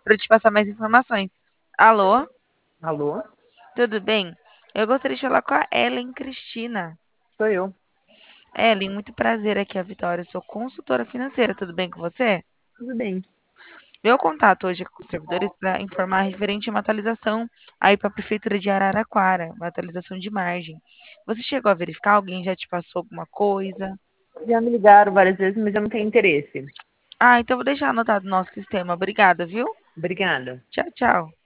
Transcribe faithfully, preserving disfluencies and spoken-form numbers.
para te passar mais informações. Alô, Alô? tudo bem? Eu gostaria de falar com a Ellen Cristina. Sou eu. Ellen, muito prazer, aqui é a Vitória, eu sou consultora financeira, tudo bem com você? Tudo bem. Meu contato hoje é com os servidores para informar referente a uma atualização aí para a Prefeitura de Araraquara, uma atualização de margem. Você chegou a verificar? Alguém já te passou alguma coisa? Já me ligaram várias vezes, mas eu não tenho interesse. Ah, então vou deixar anotado no nosso sistema. Obrigada, viu? Obrigada. Tchau, tchau.